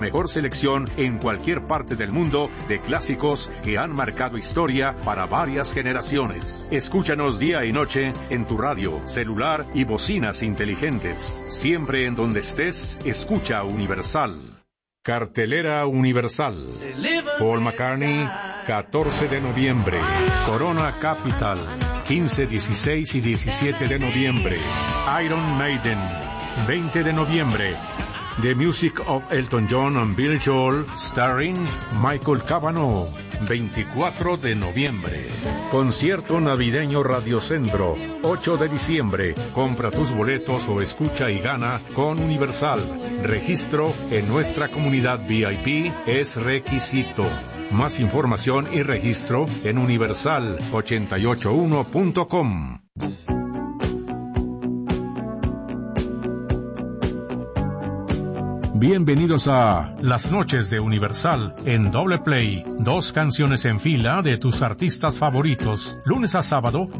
Mejor selección en cualquier parte del mundo de clásicos que han marcado historia para varias generaciones. Escúchanos día y noche en tu radio, celular y bocinas inteligentes. Siempre en donde estés, escucha Universal. Cartelera Universal. Paul McCartney, 14 de noviembre. Corona Capital, 15, 16 y 17 de noviembre. Iron Maiden, 20 de noviembre. The Music of Elton John and Billy Joel, starring Michael Cavanaugh, 24 de noviembre. Concierto navideño Radiocentro, 8 de diciembre. Compra tus boletos o escucha y gana con Universal. Registro en nuestra comunidad VIP es requisito. Más información y registro en universal881.com. Bienvenidos a Las Noches de Universal en Doble Play. 2 canciones en fila de tus artistas favoritos. Lunes a sábado,